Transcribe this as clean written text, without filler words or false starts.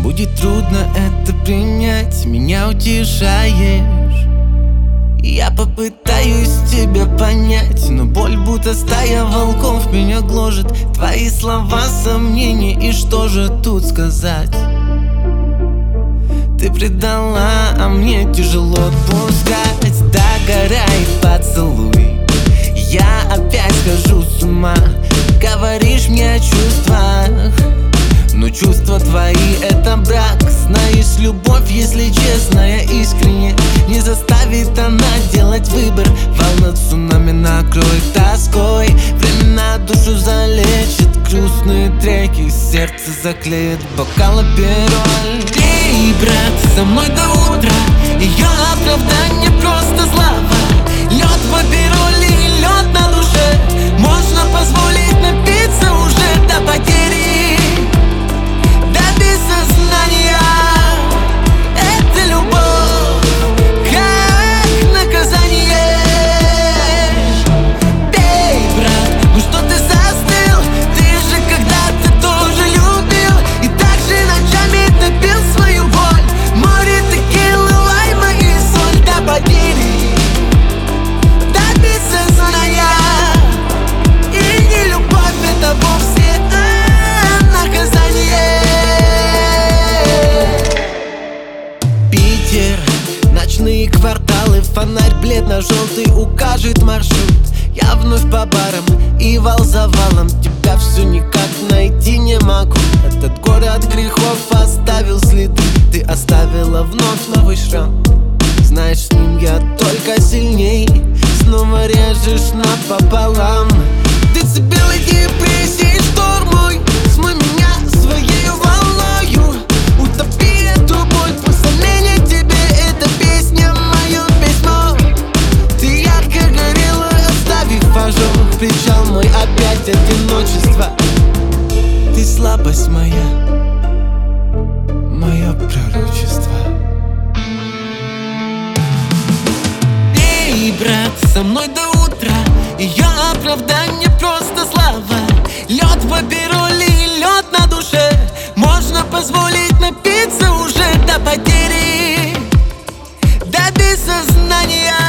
Будет трудно это принять, меня утешаешь. Я попытаюсь тебя понять, но боль, будто стая волков, меня гложет. Твои слова, сомнения, и что же тут сказать? Ты предала, а мне тяжело отпускать. Догорай, поцелуй, я опять схожу с ума. Говоришь мне о чувствах, но чувства твои — это брак. Знаешь, любовь, если честная, искренне, не заставит она делать выбор. Волна цунами накроет тоской, времена душу залечит. Грустные треки сердце заклеит бокал апероль. Эй, брат, со мной до утра, ее оправдание просто слава. Лед в апероле, лед на душе, можно позволить напиться уже до потери, до бессознания. Это любовь, как наказание. Эй, брат, ну что ты застыл? Ты же когда-то тоже любил и так же ночами топил свою боль. Море текилы, лайма и соль до потери, до бессознания. И не любовь, это вовсе наказание. Питер, ночные кварталы, фонарь бледно-желтый укажет маршрут. Я вновь по барам и вал за валом, тебя все никак найти не могу. Этот город грехов оставил следы, ты оставила вновь новый шрам. Знаешь, с ним я только сильней, снова режешь напополам. Децибелы депрессии, шторм мой, смой меня своей волною. Утопи эту боль, пусть сомнения тебе — это песня, мое письмо. Ты ярко горела, оставив ожог, кричал мой опять одиночество. Ты слабость моя, мое пророчество. Эй, брат, со мной до утра, ее оправдание просто слава. Лед в апероле и лед на душе, можно позволить напиться уже до потери, до бессознания.